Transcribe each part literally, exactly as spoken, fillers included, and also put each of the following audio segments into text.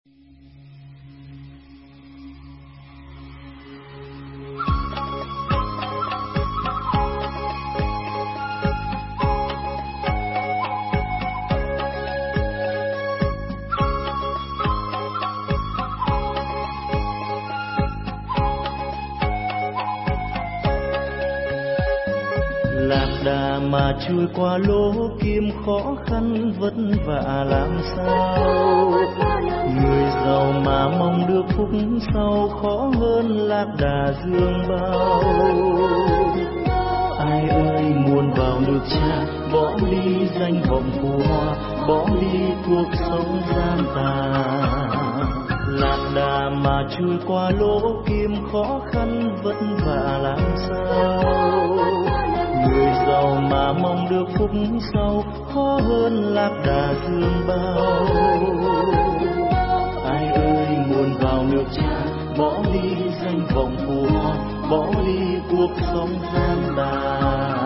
Lạc đà mà trôi qua lỗ kim khó khăn vất vả làm sao. Người giàu mà mong được phúc sau khó hơn lạc đà dương bao. Ai ơi muốn vào nước Cha, bỏ đi danh vọng phù hoa, bỏ đi cuộc sống gian tà. Lạc đà mà trôi qua lỗ kim khó khăn vất vả làm sao. Người giàu mà mong được phúc sau khó hơn lạc đà dương bao. Ai ơi muốn vào nước Cha, bỏ đi danh vọng phù hoa, bỏ đi cuộc sống gian tà.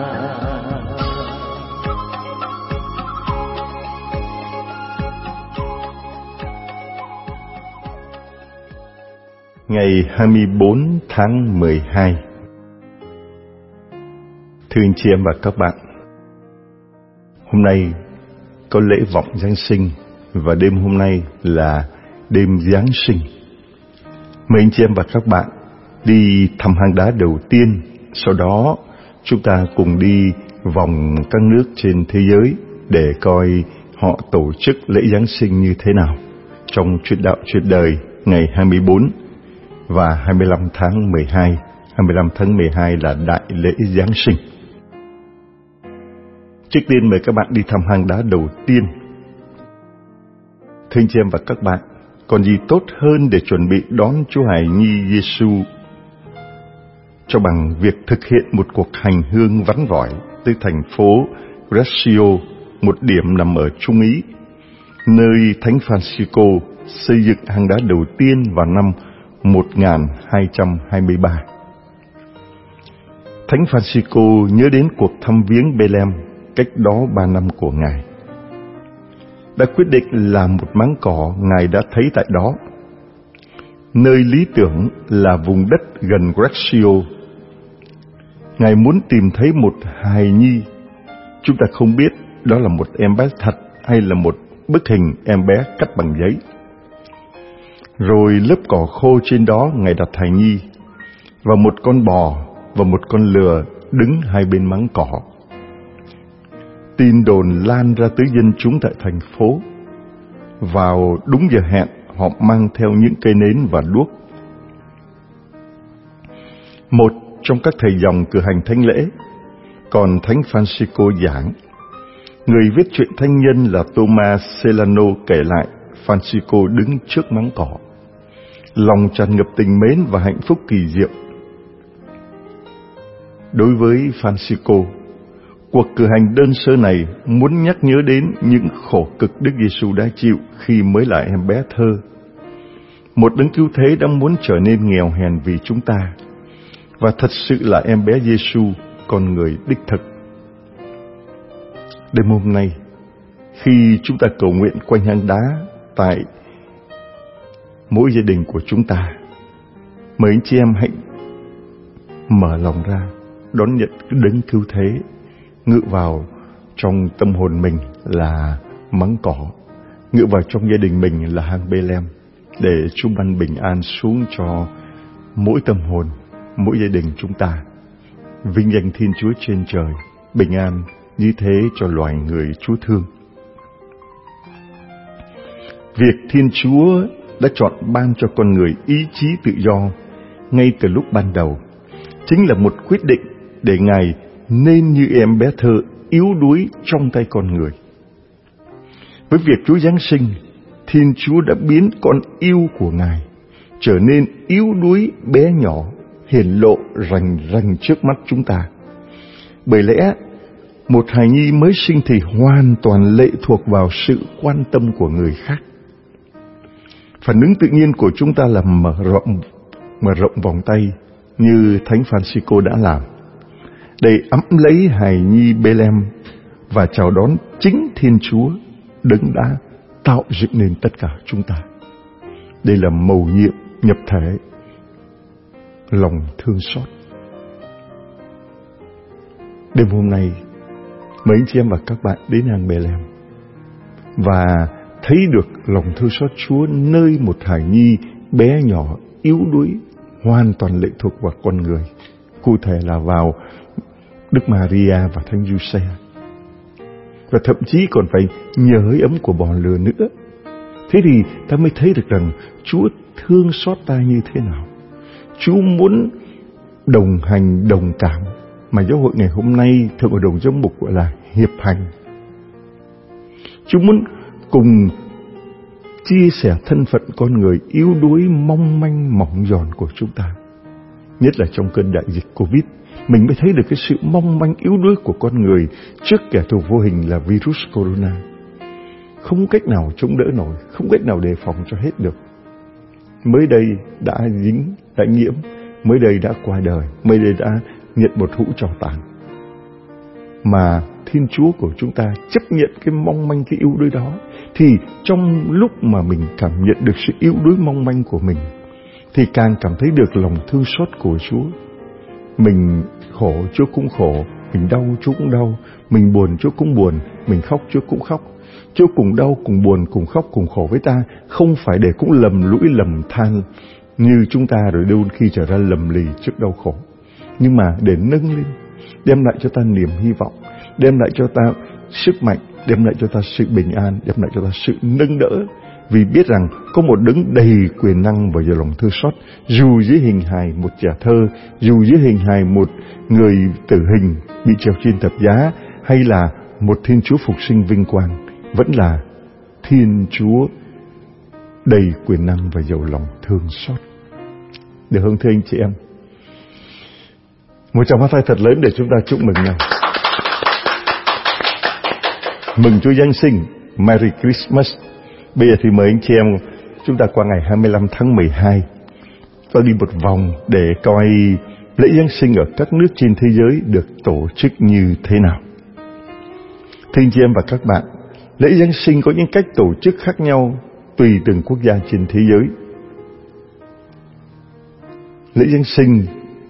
Ngày hai mươi bốn tháng mười hai. Thưa anh chị em và các bạn, hôm nay có lễ vọng Giáng sinh và đêm hôm nay là đêm Giáng sinh. Mời anh chị em và các bạn đi thăm hang đá đầu tiên, sau đó chúng ta cùng đi vòng các nước trên thế giới để coi họ tổ chức lễ Giáng sinh như thế nào trong Chuyện Đạo Chuyện Đời ngày hai mươi bốn và hai mươi lăm tháng mười hai. hai mươi lăm tháng mười hai là đại lễ Giáng sinh. Trước tiên mời các bạn đi thăm hang đá đầu tiên. Thưa anh chị em và các bạn, còn gì tốt hơn để chuẩn bị đón Chúa Hài Nhi Giêsu cho bằng việc thực hiện một cuộc hành hương vắn vỏi tới thành phố Greccio, một điểm nằm ở Trung Ý, nơi Thánh Francisco xây dựng hang đá đầu tiên vào năm một nghìn hai trăm hai mươi ba. Thánh Francisco nhớ đến cuộc thăm viếng Bethlehem cách đó ba năm của Ngài, đã quyết định làm một máng cỏ Ngài đã thấy tại đó. Nơi lý tưởng là vùng đất gần Greccio. Ngài muốn tìm thấy một hài nhi. Chúng ta không biết đó là một em bé thật hay là một bức hình em bé cắt bằng giấy. Rồi lớp cỏ khô trên đó Ngài đặt hài nhi, và một con bò và một con lừa đứng hai bên máng cỏ. Tin đồn lan ra tới dân chúng tại thành phố. Vào đúng giờ hẹn, họ mang theo những cây nến và đuốc. Một trong các thầy dòng cử hành thánh lễ, còn Thánh Francisco giảng. Người viết truyện thánh nhân là Thomas Celano kể lại Francisco đứng trước máng cỏ, lòng tràn ngập tình mến và hạnh phúc kỳ diệu. Đối với Francisco, cuộc cử hành đơn sơ này muốn nhắc nhớ đến những khổ cực Đức Giêsu đã chịu khi mới là em bé thơ. Một đấng cứu thế đã muốn trở nên nghèo hèn vì chúng ta, và thật sự là em bé Giêsu, con người đích thực. Đêm hôm nay, khi chúng ta cầu nguyện quanh hang đá tại mỗi gia đình của chúng ta, mời anh chị em hãy mở lòng ra đón nhận cái đấng cứu thế ngự vào trong tâm hồn mình là máng cỏ, ngự vào trong gia đình mình là hang Bethlehem, để Chúa ban bình an xuống cho mỗi tâm hồn, mỗi gia đình chúng ta. Vinh danh Thiên Chúa trên trời, bình an như thế cho loài người Chúa thương. Việc Thiên Chúa đã chọn ban cho con người ý chí tự do ngay từ lúc ban đầu chính là một quyết định để Ngài nên như em bé thơ yếu đuối trong tay con người. Với việc Chúa Giáng sinh, Thiên Chúa đã biến con yêu của Ngài trở nên yếu đuối bé nhỏ, hiển lộ rành rành trước mắt chúng ta. Bởi lẽ một hài nhi mới sinh thì hoàn toàn lệ thuộc vào sự quan tâm của người khác. Phản ứng tự nhiên của chúng ta là mở rộng, mở rộng vòng tay như Thánh Francisco đã làm, để ẵm lấy hài nhi Bethlehem và chào đón chính Thiên Chúa, đấng đã tạo dựng nên tất cả chúng ta. Đây là mầu nhiệm nhập thể lòng thương xót. Đêm hôm nay, mấy anh chị em và các bạn đến hang Bethlehem và thấy được lòng thương xót Chúa nơi một hài nhi bé nhỏ, yếu đuối, hoàn toàn lệ thuộc vào con người. Cụ thể là vào Đức Maria và Thánh Giuse. Và thậm chí còn phải nhờ hơi ấm của bò lừa nữa. Thế thì ta mới thấy được rằng Chúa thương xót ta như thế nào. Chúa muốn đồng hành, đồng cảm, mà giáo hội ngày hôm nay Thượng Hội đồng Giám mục gọi là hiệp hành. Chúa muốn cùng chia sẻ thân phận con người yếu đuối, mong manh, mỏng giòn của chúng ta. Nhất là trong cơn đại dịch Covid, mình mới thấy được cái sự mong manh yếu đuối của con người trước kẻ thù vô hình là virus corona. Không cách nào chống đỡ nổi, không cách nào đề phòng cho hết được. Mới đây đã dính, đã nhiễm, mới đây đã qua đời, mới đây đã nhận một hũ tro tàn. Mà Thiên Chúa của chúng ta chấp nhận cái mong manh, cái yếu đuối đó, thì trong lúc mà mình cảm nhận được sự yếu đuối mong manh của mình, thì càng cảm thấy được lòng thương xót của Chúa. Mình khổ, Chúa cũng khổ. Mình đau, Chúa cũng đau. Mình buồn, Chúa cũng buồn. Mình khóc, Chúa cũng khóc. Chúa cùng đau, cùng buồn, cùng khóc, cùng khổ với ta. Không phải để cũng lầm lũi lầm than như chúng ta rồi đôi khi trở ra lầm lì trước đau khổ, nhưng mà để nâng lên, đem lại cho ta niềm hy vọng, đem lại cho ta sức mạnh, đem lại cho ta sự bình an, đem lại cho ta sự nâng đỡ. Vì biết rằng có một đấng đầy quyền năng và giàu lòng thương xót, dù dưới hình hài một trẻ thơ, dù dưới hình hài một người tử hình bị treo trên thập giá, hay là một Thiên Chúa phục sinh vinh quang, vẫn là Thiên Chúa đầy quyền năng và giàu lòng thương xót. Được không thưa anh chị em? Một tràng pháo tay thật lớn để chúng ta chúc mừng nhau. Mừng Chúa Giáng sinh, Merry Christmas. Bây giờ thì mời anh chị em chúng ta qua ngày hai mươi lăm tháng mười hai, ta đi một vòng để coi lễ Giáng sinh ở các nước trên thế giới được tổ chức như thế nào. Thưa anh chị em và các bạn, lễ Giáng sinh có những cách tổ chức khác nhau tùy từng quốc gia trên thế giới. Lễ Giáng sinh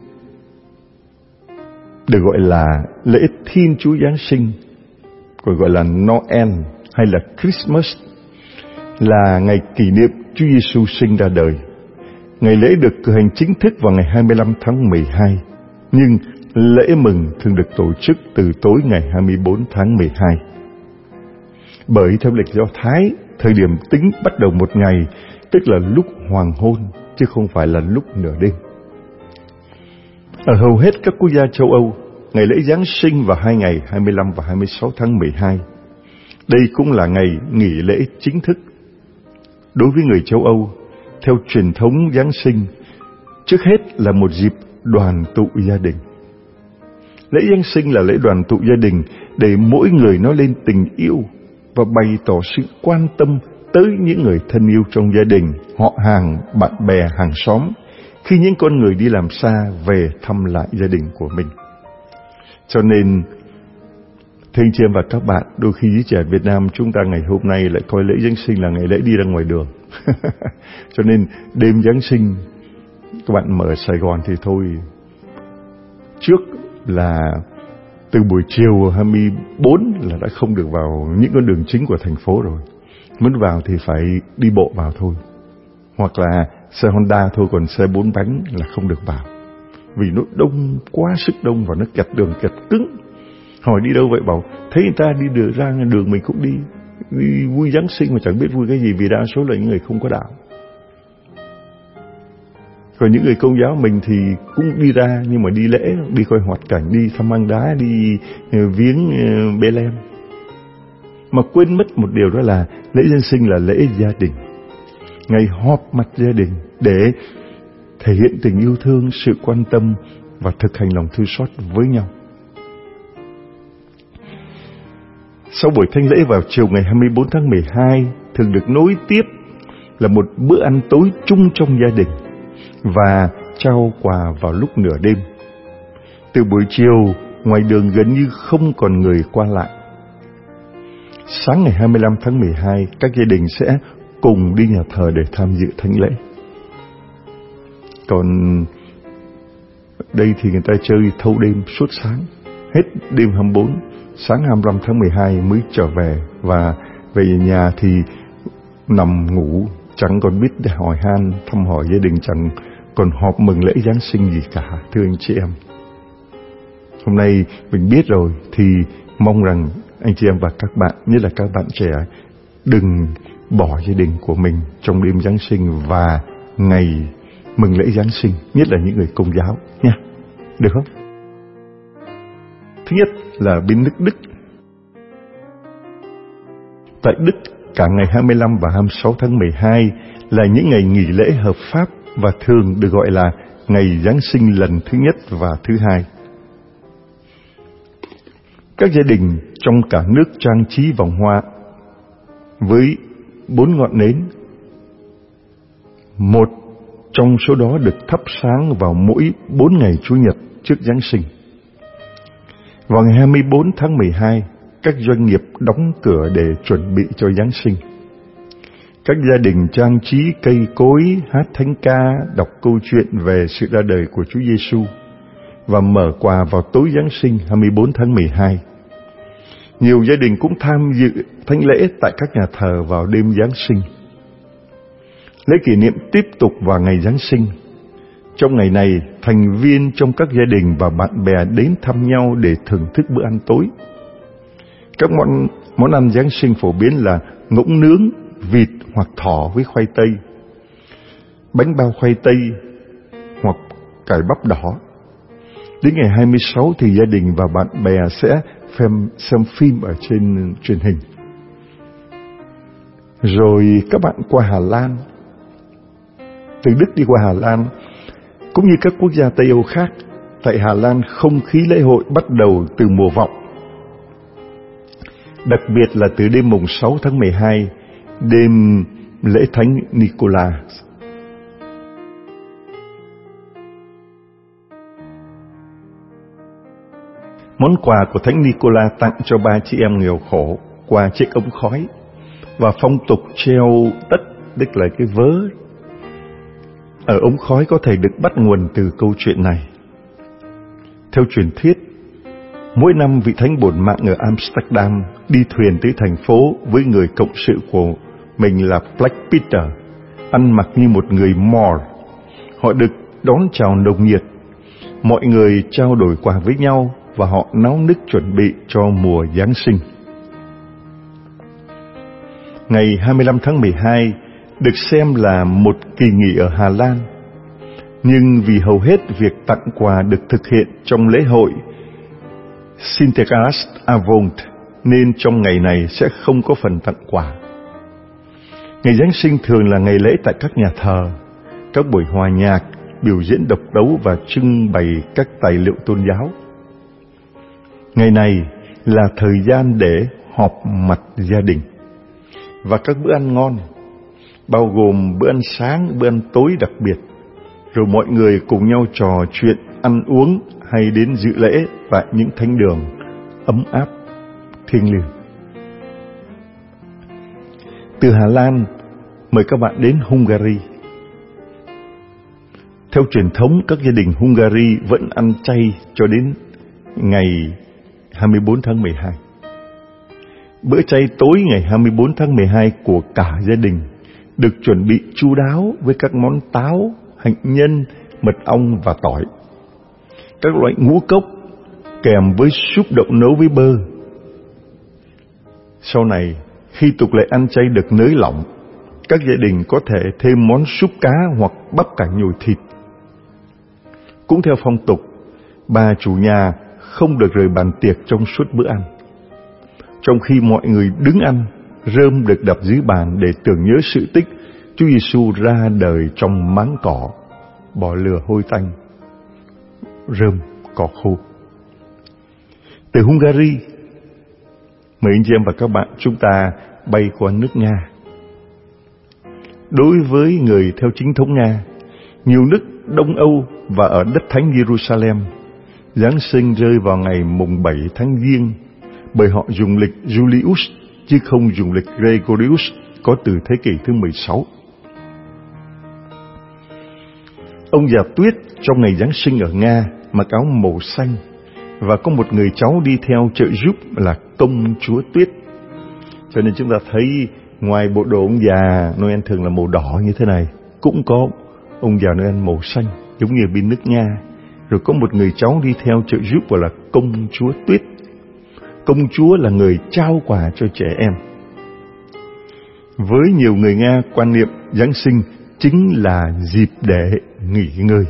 được gọi là lễ Thiên Chúa Giáng sinh, còn gọi là Noel hay là Christmas, là ngày kỷ niệm Chúa Giêsu sinh ra đời. Ngày lễ được cử hành chính thức vào ngày hai mươi lăm tháng mười hai, nhưng lễ mừng thường được tổ chức từ tối ngày hai mươi bốn tháng mười hai. Bởi theo lịch Do Thái, thời điểm tính bắt đầu một ngày, tức là lúc hoàng hôn, chứ không phải là lúc nửa đêm. Ở hầu hết các quốc gia châu Âu, ngày lễ Giáng sinh vào hai ngày hai mươi lăm và hai mươi sáu tháng mười hai. Đây cũng là ngày nghỉ lễ chính thức. Đối với người châu Âu, theo truyền thống Giáng sinh, trước hết là một dịp đoàn tụ gia đình. Lễ Giáng sinh là lễ đoàn tụ gia đình để mỗi người nói lên tình yêu và bày tỏ sự quan tâm tới những người thân yêu trong gia đình, họ hàng, bạn bè, hàng xóm, khi những con người đi làm xa về thăm lại gia đình của mình. Cho nên, thưa anh chị em và các bạn, đôi khi giới trẻ Việt Nam chúng ta ngày hôm nay lại coi lễ Giáng sinh là ngày lễ đi ra ngoài đường. Cho nên đêm Giáng sinh, các bạn mở Sài Gòn thì thôi, trước là từ buổi chiều hai mươi bốn là đã không được vào những con đường chính của thành phố rồi. Muốn vào thì phải đi bộ vào thôi, hoặc là xe Honda thôi, còn xe bốn bánh là không được vào. Vì nó đông, quá sức đông và nó kẹt đường, kẹt cứng. Hỏi đi đâu vậy, bảo thấy người ta đi đường ra đường mình cũng đi, đi vui Giáng sinh mà chẳng biết vui cái gì, vì đa số là những người không có đạo. Còn những người Công giáo mình thì cũng đi ra, nhưng mà đi lễ, đi coi hoạt cảnh, đi thăm hang đá, đi viếng Bethlehem. Mà quên mất một điều, đó là lễ Giáng sinh là lễ gia đình, ngày họp mặt gia đình để thể hiện tình yêu thương, sự quan tâm và thực hành lòng thương xót với nhau. Sau buổi thánh lễ vào chiều ngày hai mươi bốn tháng mười hai, thường được nối tiếp là một bữa ăn tối chung trong gia đình và trao quà vào lúc nửa đêm. Từ buổi chiều, ngoài đường gần như không còn người qua lại. Sáng ngày hai mươi lăm tháng mười hai, các gia đình sẽ cùng đi nhà thờ để tham dự thánh lễ. Còn đây thì người ta chơi thâu đêm suốt sáng, hết đêm hai mươi bốn, sáng hai mươi lăm tháng mười hai mới trở về, và về nhà thì nằm ngủ, chẳng còn biết để hỏi han thăm hỏi gia đình, chẳng còn họp mừng lễ Giáng sinh gì cả, thưa anh chị em. Hôm nay mình biết rồi thì mong rằng anh chị em và các bạn, nhất là các bạn trẻ, đừng bỏ gia đình của mình trong đêm Giáng sinh và ngày mừng lễ Giáng sinh, nhất là những người Công giáo nha. Được không? Thứ nhất là bên nước Đức. Tại Đức, cả ngày hai mươi lăm và hai mươi sáu tháng mười hai là những ngày nghỉ lễ hợp pháp và thường được gọi là ngày Giáng sinh lần thứ nhất và thứ hai. Các gia đình trong cả nước trang trí vòng hoa với bốn ngọn nến. Một trong số đó được thắp sáng vào mỗi bốn ngày Chủ nhật trước Giáng sinh. Vào ngày hai mươi bốn tháng mười hai, các doanh nghiệp đóng cửa để chuẩn bị cho Giáng sinh. Các gia đình trang trí cây cối, hát thánh ca, đọc câu chuyện về sự ra đời của Chúa Giêsu và mở quà vào tối Giáng sinh hai mươi bốn tháng mười hai. Nhiều gia đình cũng tham dự thánh lễ tại các nhà thờ vào đêm Giáng sinh. Lễ kỷ niệm tiếp tục vào ngày Giáng sinh. Trong ngày này, thành viên trong các gia đình và bạn bè đến thăm nhau để thưởng thức bữa ăn tối. Các món, món ăn Giáng sinh phổ biến là ngỗng nướng, vịt hoặc thỏ với khoai tây, bánh bao khoai tây hoặc cải bắp đỏ. Đến ngày hai mươi sáu thì gia đình và bạn bè sẽ xem, xem phim ở trên truyền hình. Rồi các bạn qua Hà Lan. Từ Đức đi qua Hà Lan, cũng như các quốc gia Tây Âu khác, tại Hà Lan không khí lễ hội bắt đầu từ mùa vọng. Đặc biệt là từ đêm mùng sáu tháng mười hai, đêm lễ Thánh Nicola. Món quà của Thánh Nicola tặng cho ba chị em nghèo khổ qua chiếc ống khói, và phong tục treo tất, tức là cái vớ ở ống khói có thể được bắt nguồn từ câu chuyện này. Theo truyền thuyết, mỗi năm vị thánh bổn mạng ở Amsterdam đi thuyền tới thành phố với người cộng sự của mình là Black Peter, ăn mặc như một người Moor. Họ được đón chào nồng nhiệt, mọi người trao đổi quà với nhau và họ náo nức chuẩn bị cho mùa Giáng sinh. Ngày hai mươi lăm tháng mười hai được xem là một kỳ nghỉ ở Hà Lan, nhưng vì hầu hết việc tặng quà được thực hiện trong lễ hội Sinterklaasavond nên trong ngày này sẽ không có phần tặng quà. Ngày Giáng sinh thường là ngày lễ tại các nhà thờ, các buổi hòa nhạc, biểu diễn độc tấu và trưng bày các tài liệu tôn giáo. Ngày này là thời gian để họp mặt gia đình và các bữa ăn ngon, bao gồm bữa ăn sáng, bữa ăn tối đặc biệt, rồi mọi người cùng nhau trò chuyện, ăn uống hay đến dự lễ tại những thánh đường ấm áp, thiêng liêng. Từ Hà Lan, mời các bạn đến Hungary. Theo truyền thống, các gia đình Hungary vẫn ăn chay cho đến ngày hai mươi bốn tháng mười hai. Bữa chay tối ngày hai mươi bốn tháng mười hai của cả gia đình được chuẩn bị chu đáo với các món táo, hạnh nhân, mật ong và tỏi. Các loại ngũ cốc kèm với súp đậu nấu với bơ. Sau này, khi tục lệ ăn chay được nới lỏng, các gia đình có thể thêm món súp cá hoặc bắp cải nhồi thịt. Cũng theo phong tục, bà chủ nhà không được rời bàn tiệc trong suốt bữa ăn. Trong khi mọi người đứng ăn, rơm được đập dưới bàn để tưởng nhớ sự tích Chúa Giêsu ra đời trong máng cỏ, bò lừa hôi tanh, rơm cỏ khô. Từ Hungary, mời anh chị em và các bạn chúng ta bay qua nước Nga. Đối với người theo chính thống Nga, nhiều nước Đông Âu và ở đất thánh Jerusalem, Giáng sinh rơi vào ngày mùng bảy tháng Giêng, bởi họ dùng lịch Julius chứ không dùng lịch Gregorius có từ thế kỷ thứ mười sáu. Ông già Tuyết trong ngày Giáng sinh ở Nga mặc áo màu xanh, và có một người cháu đi theo trợ giúp là công chúa Tuyết. Cho nên chúng ta thấy ngoài bộ đồ ông già Noel thường là màu đỏ như thế này, cũng có ông già Noel màu xanh giống như bên nước Nga. Rồi có một người cháu đi theo trợ giúp gọi là công chúa Tuyết. Công chúa là người trao quà cho trẻ em. Với nhiều người Nga, quan niệm Giáng sinh chính là dịp để nghỉ ngơi.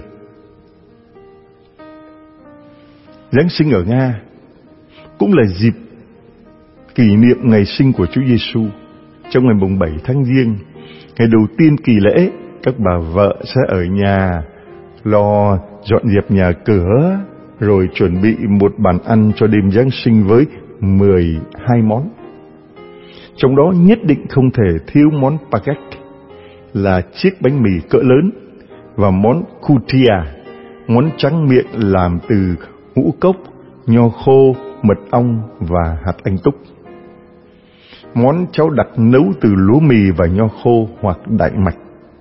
Giáng sinh ở Nga cũng là dịp kỷ niệm ngày sinh của Chúa Giêsu. Trong ngày mùng bảy tháng Giêng, ngày đầu tiên kỳ lễ, các bà vợ sẽ ở nhà lo dọn dẹp nhà cửa, rồi chuẩn bị một bàn ăn cho đêm Giáng sinh với mười hai món. Trong đó nhất định không thể thiếu món baguette, là chiếc bánh mì cỡ lớn, và món kutia, món tráng miệng làm từ ngũ cốc, nho khô, mật ong và hạt anh túc. Món cháo đặc nấu từ lúa mì và nho khô hoặc đại mạch.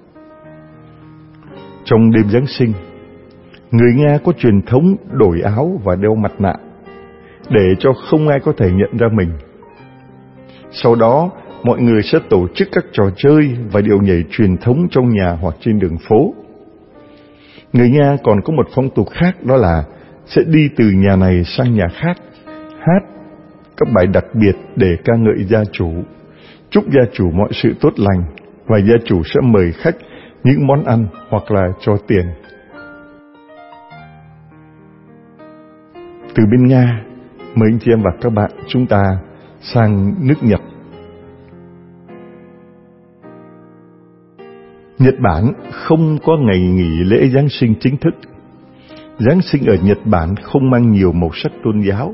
Trong đêm Giáng sinh, người Nga có truyền thống đổi áo và đeo mặt nạ để cho không ai có thể nhận ra mình. Sau đó, mọi người sẽ tổ chức các trò chơi và điệu nhảy truyền thống trong nhà hoặc trên đường phố. Người Nga còn có một phong tục khác, đó là sẽ đi từ nhà này sang nhà khác, hát các bài đặc biệt để ca ngợi gia chủ, chúc gia chủ mọi sự tốt lành, và gia chủ sẽ mời khách những món ăn hoặc là cho tiền. Từ bên Nga, mời anh chị em và các bạn chúng ta sang nước Nhật. Nhật Bản không có ngày nghỉ lễ Giáng sinh chính thức. Giáng sinh ở Nhật Bản không mang nhiều màu sắc tôn giáo.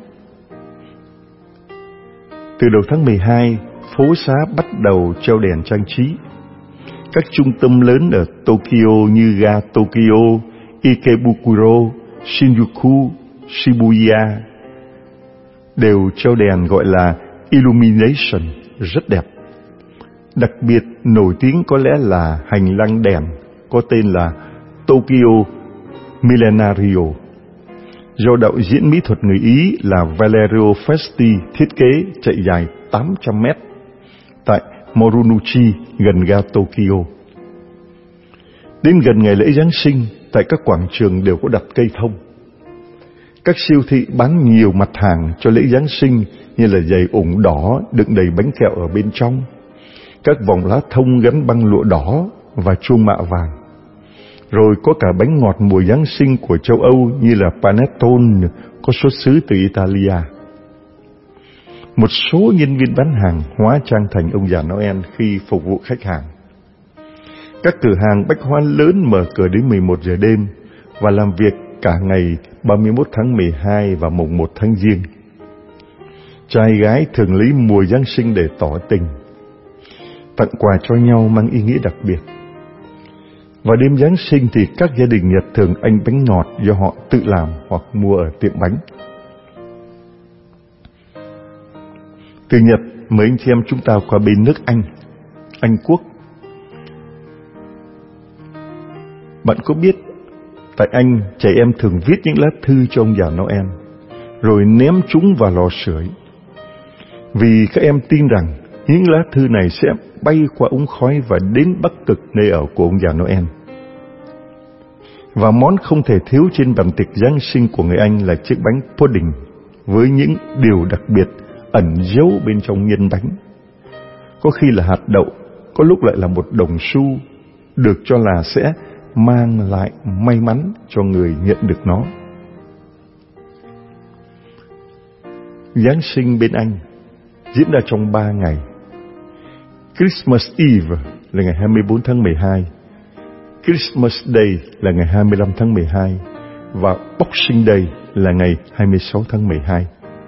Từ đầu tháng mười hai, phố xá bắt đầu treo đèn trang trí. Các trung tâm lớn ở Tokyo như ga Tokyo, Ikebukuro, Shinjuku, Shibuya đều treo đèn gọi là illumination rất đẹp. Đặc biệt nổi tiếng có lẽ là hành lang đèn có tên là Tokyo Millenario, do đạo diễn mỹ thuật người Ý là Valerio Festi thiết kế, chạy dài tám trăm mét tại Morunouchi gần ga Tokyo. Đến gần ngày lễ Giáng sinh, tại các quảng trường đều có đặt cây thông. Các siêu thị bán nhiều mặt hàng cho lễ Giáng sinh như là giày ủng đỏ đựng đầy bánh kẹo ở bên trong, các vòng lá thông gắn băng lụa đỏ và chuông mạ vàng. Rồi có cả bánh ngọt mùa Giáng sinh của châu Âu như là panettone có xuất xứ từ Italia. Một số nhân viên bán hàng hóa trang thành ông già Noel khi phục vụ khách hàng. Các cửa hàng bách hóa lớn mở cửa đến mười một giờ đêm và làm việc cả ngày ba mươi mốt tháng mười hai và mùng một tháng Giêng. Trai gái thường lấy mùa Giáng sinh để tỏ tình, tặng quà cho nhau mang ý nghĩa đặc biệt. Vào đêm Giáng sinh thì các gia đình Nhật thường ăn bánh ngọt do họ tự làm hoặc mua ở tiệm bánh. Từ Nhật, mời anh chị em chúng ta qua bên nước Anh, Anh Quốc. Bạn có biết, tại Anh, trẻ em thường viết những lá thư cho ông già Noel, rồi ném chúng vào lò sưởi. Vì các em tin rằng những lá thư này sẽ bay qua ống khói và đến Bắc Cực, nơi ở của ông già Noel. Và món không thể thiếu trên bàn tiệc Giáng sinh của người Anh là chiếc bánh pudding với những điều đặc biệt ẩn giấu bên trong nhân bánh. Có khi là hạt đậu, có lúc lại là một đồng xu, được cho là sẽ mang lại may mắn cho người nhận được nó. Giáng sinh bên Anh diễn ra trong ba ngày. Christmas Eve là ngày hai mươi bốn tháng mười hai, Christmas Day là ngày hai mươi lăm tháng mười hai và Boxing Day là ngày hai mươi sáu tháng mười hai.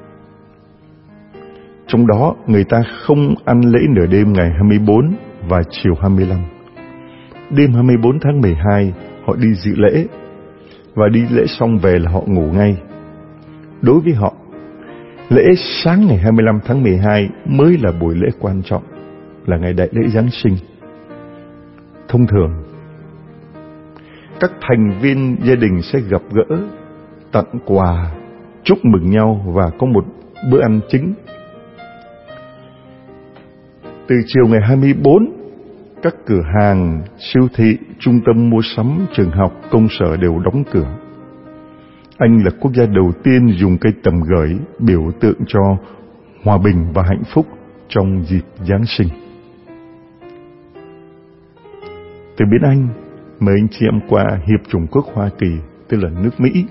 Trong đó người ta không ăn lễ nửa đêm ngày hai mươi bốn và chiều hai mươi lăm. Đêm hai mươi bốn tháng mười hai họ đi dự lễ, và đi lễ xong về là họ ngủ ngay. Đối với họ, Lễ sáng ngày hai mươi lăm tháng mười hai mới là buổi lễ quan trọng, là ngày đại lễ Giáng sinh. Thông thường, các thành viên gia đình sẽ gặp gỡ, tặng quà, chúc mừng nhau và có một bữa ăn chính. Từ chiều ngày hai mươi bốn, các cửa hàng, siêu thị, trung tâm mua sắm, trường học, công sở đều đóng cửa. Anh là quốc gia đầu tiên dùng cây tầm gởi biểu tượng cho hòa bình và hạnh phúc trong dịp Giáng sinh. Từ bên Anh, mời anh chị em qua Hiệp chủng quốc Hoa Kỳ, tức là nước Mỹ.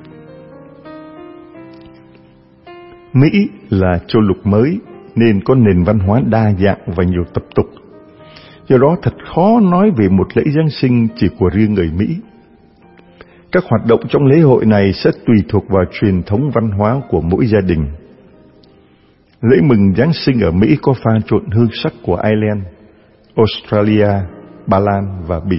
Mỹ là châu lục mới nên có nền văn hóa đa dạng và nhiều tập tục. Do đó thật khó nói về một lễ Giáng sinh chỉ của riêng người Mỹ. Các hoạt động trong lễ hội này sẽ tùy thuộc vào truyền thống văn hóa của mỗi gia đình. Lễ mừng Giáng sinh ở Mỹ có pha trộn hương sắc của Ireland, Australia, Ba Lan và Bỉ.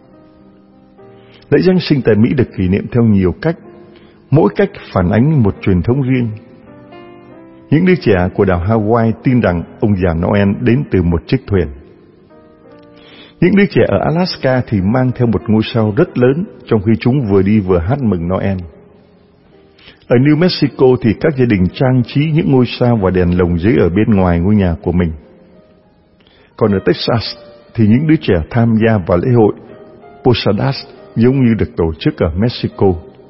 Lễ Giáng sinh tại Mỹ được kỷ niệm theo nhiều cách, mỗi cách phản ánh một truyền thống riêng. Những đứa trẻ của đảo Hawaii tin rằng ông già Noel đến từ một chiếc thuyền. Những đứa trẻ ở Alaska thì mang theo một ngôi sao rất lớn trong khi chúng vừa đi vừa hát mừng Noel. Ở New Mexico thì các gia đình trang trí những ngôi sao và đèn lồng giấy ở bên ngoài ngôi nhà của mình. Còn ở Texas thì những đứa trẻ tham gia vào lễ hội Posadas giống như được tổ chức ở Mexico.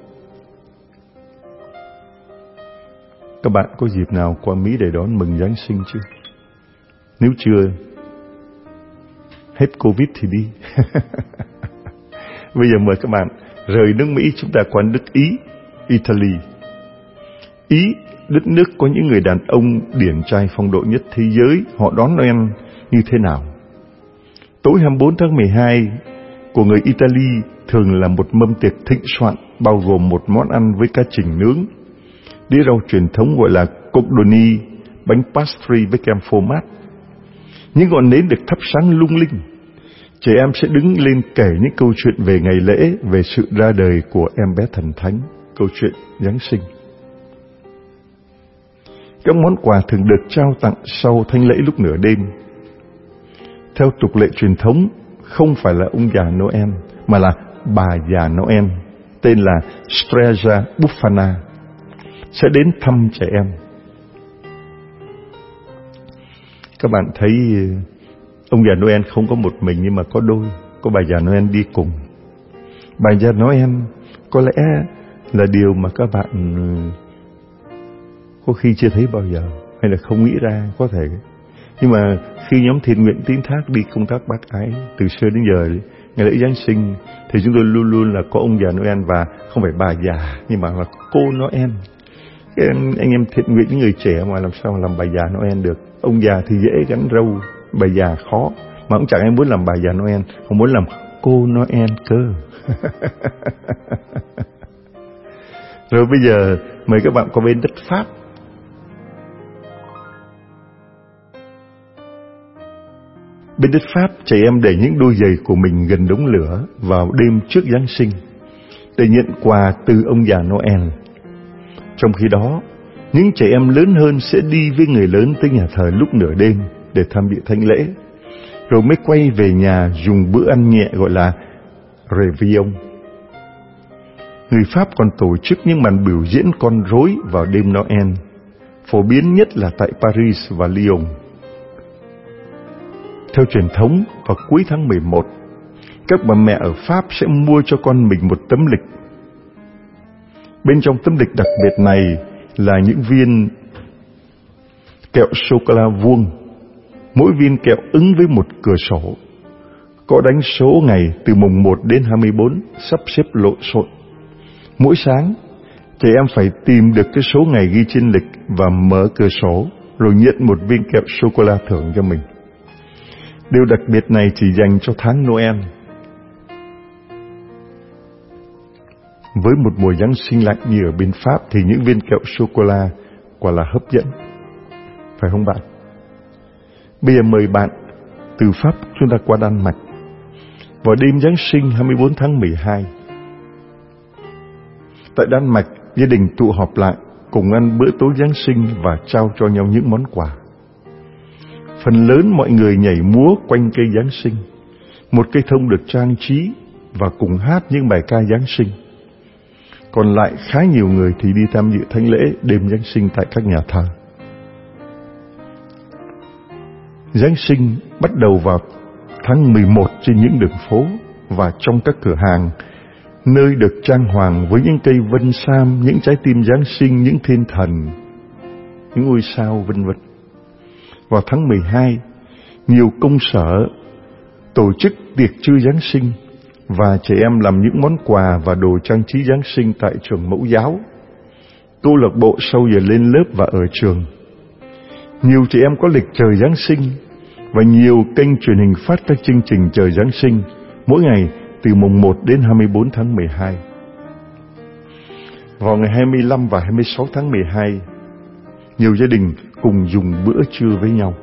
Các bạn có dịp nào qua Mỹ để đón mừng Giáng sinh chưa? Nếu chưa, hết Covid thì đi. Bây giờ mời các bạn rời nước Mỹ, chúng ta qua nước Ý, Italy. Ý, đất nước có những người đàn ông điển trai phong độ nhất thế giới, họ đón Noel như thế nào? Tối hai mươi bốn tháng mười hai của người Italy thường là một mâm tiệc thịnh soạn bao gồm một món ăn với cá trình nướng, đĩa rau truyền thống gọi là cordoni, bánh pastry với kem phô mát. Những ngọn nến được thắp sáng lung linh. Trẻ em sẽ đứng lên kể những câu chuyện về ngày lễ, về sự ra đời của em bé thần thánh, câu chuyện Giáng sinh. Các món quà thường được trao tặng sau thánh lễ lúc nửa đêm. Theo tục lệ truyền thống, không phải là ông già Noel, mà là bà già Noel, tên là Strega Bufana, sẽ đến thăm trẻ em. Các bạn thấy ông già Noel không có một mình nhưng mà có đôi, có bà già Noel đi cùng. Bà già Noel có lẽ là điều mà các bạn có khi chưa thấy bao giờ, hay là không nghĩ ra có thể. Nhưng mà khi nhóm thiện nguyện Tín Thác đi công tác bác ái từ xưa đến giờ, ngày lễ Giáng sinh, thì chúng tôi luôn luôn là có ông già Noel, và không phải bà già nhưng mà là cô Noel. Cái anh, anh em thiện nguyện những người trẻ mà làm sao làm bà già Noel được? Ông già thì dễ gắn râu, bà già khó. Mà cũng chẳng ai muốn làm bà già Noel, không muốn làm cô Noel cơ. Rồi bây giờ mời các bạn qua bên đất Pháp. Bên đất Pháp, trẻ em để những đôi giày của mình gần đống lửa vào đêm trước Giáng sinh để nhận quà từ ông già Noel. Trong khi đó, những trẻ em lớn hơn sẽ đi với người lớn tới nhà thờ lúc nửa đêm để tham dự thánh lễ, rồi mới quay về nhà dùng bữa ăn nhẹ gọi là Réveillon. Người Pháp còn tổ chức những màn biểu diễn con rối vào đêm Noel, phổ biến nhất là tại Paris và Lyon. Theo truyền thống, vào cuối tháng mười một, các bà mẹ ở Pháp sẽ mua cho con mình một tấm lịch. Bên trong tấm lịch đặc biệt này là những viên kẹo sô-cô-la vuông. Mỗi viên kẹo ứng với một cửa sổ. Có đánh số ngày từ mùng một đến hai mươi bốn, sắp xếp lộn xộn. Mỗi sáng, trẻ em phải tìm được cái số ngày ghi trên lịch và mở cửa sổ, rồi nhận một viên kẹo sô-cô-la thưởng cho mình. Điều đặc biệt này chỉ dành cho tháng Noel. Với một mùa Giáng sinh lạnh như ở bên Pháp thì những viên kẹo sô-cô-la quả là hấp dẫn, phải không bạn? Bây giờ mời bạn từ Pháp chúng ta qua Đan Mạch. Vào đêm Giáng sinh hai mươi bốn tháng mười hai, tại Đan Mạch, gia đình tụ họp lại cùng ăn bữa tối Giáng sinh và trao cho nhau những món quà. Phần lớn mọi người nhảy múa quanh cây Giáng sinh, một cây thông được trang trí, và cùng hát những bài ca Giáng sinh. Còn lại khá nhiều người thì đi tham dự thánh lễ đêm Giáng sinh tại các nhà thờ. Giáng sinh bắt đầu vào tháng mười một trên những đường phố và trong các cửa hàng, nơi được trang hoàng với những cây vân sam, những trái tim Giáng sinh, những thiên thần, những ngôi sao vân vân. Vào tháng mười hai, nhiều công sở tổ chức tiệc trưa Giáng sinh và trẻ em làm những món quà và đồ trang trí Giáng sinh tại trường mẫu giáo, câu lạc bộ sau giờ lên lớp và ở trường. Nhiều trẻ em có lịch chờ Giáng sinh và nhiều kênh truyền hình phát các chương trình chờ Giáng sinh mỗi ngày từ mùng một đến hai mươi bốn tháng mười hai. Vào ngày hai mươi lăm và hai mươi sáu tháng mười hai, nhiều gia đình cùng dùng bữa trưa với nhau.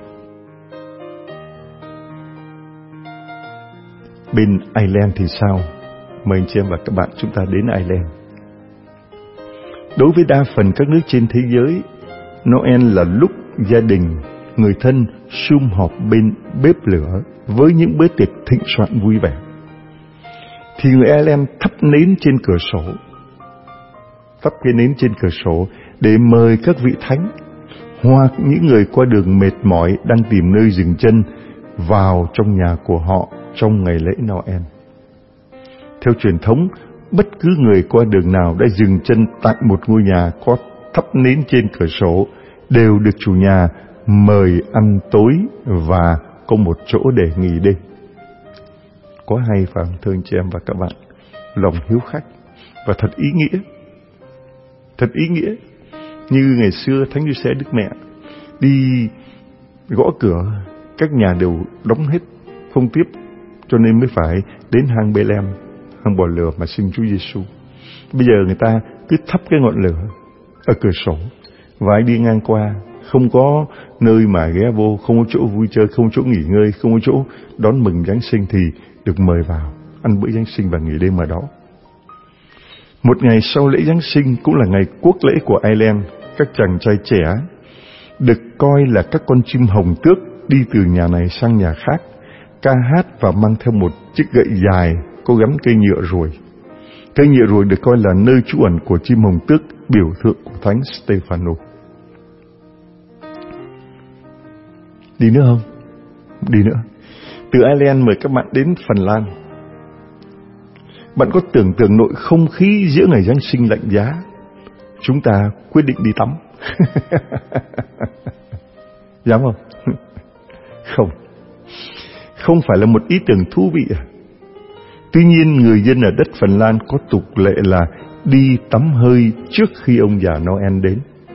Bên Ireland thì sao? Mời anh chị em và các bạn chúng ta đến Ireland. Đối với đa phần các nước trên thế giới, Noel là lúc gia đình, người thân sum họp bên bếp lửa với những bữa tiệc thịnh soạn vui vẻ. Thì người Ireland thắp nến trên cửa sổ, thắp cái nến trên cửa sổ để mời các vị thánh hoặc những người qua đường mệt mỏi đang tìm nơi dừng chân vào trong nhà của họ trong ngày lễ Noel. Theo truyền thống, bất cứ người qua đường nào đã dừng chân tại một ngôi nhà có thắp nến trên cửa sổ đều được chủ nhà mời ăn tối và có một chỗ để nghỉ đêm. Có hay phải không thưa anh chị em và các bạn? Lòng hiếu khách và thật ý nghĩa. Thật ý nghĩa. Như ngày xưa Thánh Giuse Đức Mẹ đi gõ cửa, các nhà đều đóng hết, không tiếp, cho nên mới phải đến hang Bê-lem, hang bò lửa mà sinh Chúa Giêsu. Bây giờ người ta cứ thắp cái ngọn lửa ở cửa sổ, và ai đi ngang qua không có nơi mà ghé vô, không có chỗ vui chơi, không có chỗ nghỉ ngơi, không có chỗ đón mừng Giáng sinh thì được mời vào ăn bữa Giáng sinh và nghỉ đêm ở đó. Một ngày sau lễ Giáng sinh cũng là ngày quốc lễ của Ireland. Các chàng trai trẻ được coi là các con chim hồng tước đi từ nhà này sang nhà khác, ca hát và mang theo một chiếc gậy dài có gắn cây nhựa ruồi. Cây nhựa ruồi được coi là nơi trú ẩn của chim hồng tước, biểu tượng của Thánh Stefano. Đi nữa không? Đi nữa. Từ Ireland mời các bạn đến Phần Lan. Bạn có tưởng tượng nội không khí giữa ngày Giáng sinh lạnh giá, chúng ta quyết định đi tắm. Dám không? Không. Không phải là một ý tưởng thú vị à? Tuy nhiên, người dân ở đất Phần Lan có tục lệ là đi tắm hơi trước khi ông già Noel đến.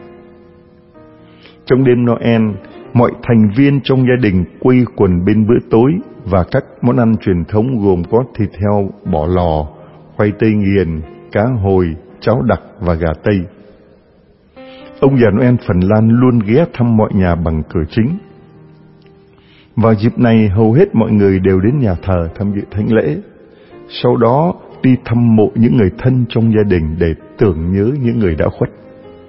Trong đêm Noel, mọi thành viên trong gia đình quây quần bên bữa tối và các món ăn truyền thống gồm có thịt heo bỏ lò, khoai tây nghiền, cá hồi, cháo đặc và gà tây. Ông già Noel Phần Lan luôn ghé thăm mọi nhà bằng cửa chính. Vào dịp này, hầu hết mọi người đều đến nhà thờ tham dự thánh lễ, sau đó đi thăm mộ những người thân trong gia đình để tưởng nhớ những người đã khuất.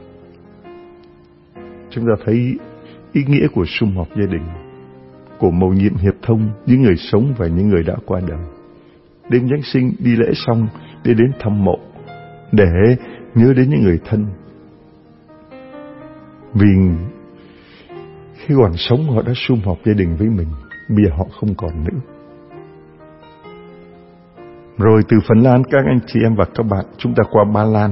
Chúng ta thấy ý nghĩa của sum họp gia đình, của mầu nhiệm hiệp thông những người sống và những người đã qua đời. Đêm Giáng sinh đi lễ xong để đến thăm mộ, để nhớ đến những người thân. Vì khi còn sống họ đã sum họp gia đình với mình, bây giờ họ không còn nữa. Rồi từ Phần Lan, các anh chị em và các bạn, chúng ta qua Ba Lan.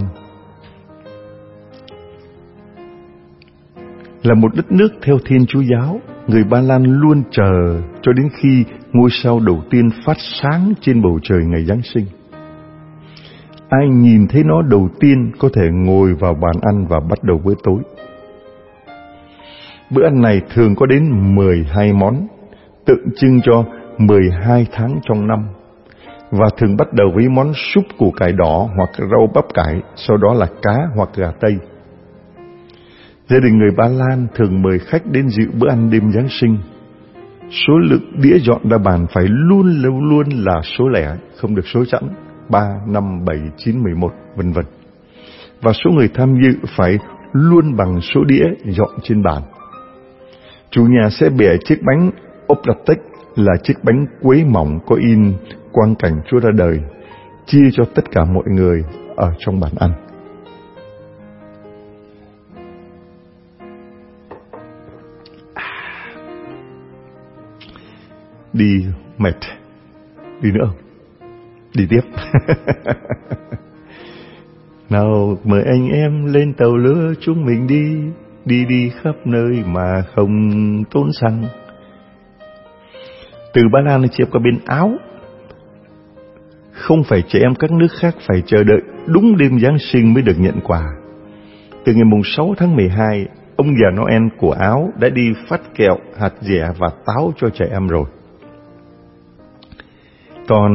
Là một đất nước theo Thiên Chúa giáo, người Ba Lan luôn chờ cho đến khi ngôi sao đầu tiên phát sáng trên bầu trời ngày Giáng sinh. Ai nhìn thấy nó đầu tiên có thể ngồi vào bàn ăn và bắt đầu bữa tối. Bữa ăn này thường có đến mười hai món, tượng trưng cho mười hai tháng trong năm, và thường bắt đầu với món súp củ cải đỏ hoặc rau bắp cải, sau đó là cá hoặc gà tây. Gia đình người Ba Lan thường mời khách đến dự bữa ăn đêm Giáng sinh. Số lượng đĩa dọn ra bàn phải luôn luôn là số lẻ, không được số chẵn, ba, năm, bảy, chín, mười một, vân vân. và số người tham dự phải luôn bằng số đĩa dọn trên bàn. Chủ nhà sẽ bẻ chiếc bánh Oplatec là chiếc bánh quế mỏng có in quang cảnh Chúa ra đời, chia cho tất cả mọi người ở trong bàn ăn. Đi mệt, đi nữa không? Đi tiếp. Nào mời anh em lên tàu lửa chúng mình đi, đi đi khắp nơi mà không tốn xăng. Từ Ba Lan chị em qua bên Áo, không phải trẻ em các nước khác phải chờ đợi đúng đêm Giáng sinh mới được nhận quà. Từ ngày mùng sáu tháng mười hai, ông già Noel của Áo đã đi phát kẹo, hạt dẻ và táo cho trẻ em rồi. Còn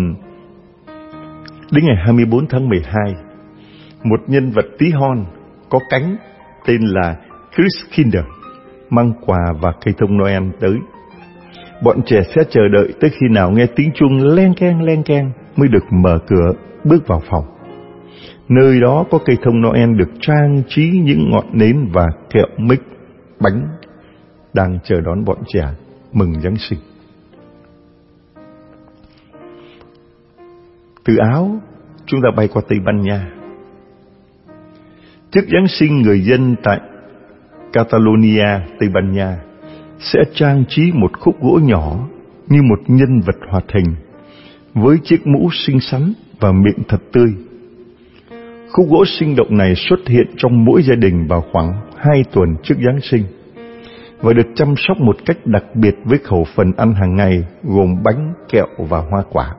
đến ngày hai mươi bốn tháng mười hai, một nhân vật tí hon có cánh tên là Chris Kinder mang quà và cây thông Noel tới. Bọn trẻ sẽ chờ đợi tới khi nào nghe tiếng chuông len keng len keng mới được mở cửa bước vào phòng. Nơi đó có cây thông Noel được trang trí những ngọn nến và kẹo mix bánh đang chờ đón bọn trẻ mừng Giáng sinh. Từ Áo, chúng ta bay qua Tây Ban Nha. Trước Giáng sinh, người dân tại Catalonia, Tây Ban Nha sẽ trang trí một khúc gỗ nhỏ như một nhân vật hoạt hình với chiếc mũ xinh xắn và miệng thật tươi. Khúc gỗ sinh động này xuất hiện trong mỗi gia đình vào khoảng hai tuần trước Giáng sinh và được chăm sóc một cách đặc biệt với khẩu phần ăn hàng ngày gồm bánh, kẹo và hoa quả.